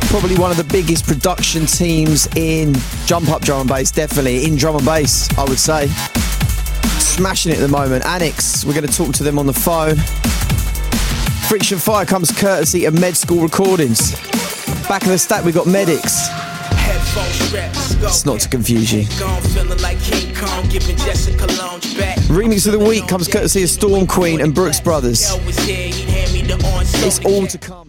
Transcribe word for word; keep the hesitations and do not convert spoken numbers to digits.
Probably one of the biggest production teams in jump up drum and bass, definitely in drum and bass, I would say. Smashing it at the moment. Annex, we're going to talk to them on the phone. Friction Fire comes courtesy of Med School Recordings. Back of the stack, we got Medics. It's not to confuse you. Remix of the week comes courtesy of Storm Queen and Brooks Brothers. It's all to come.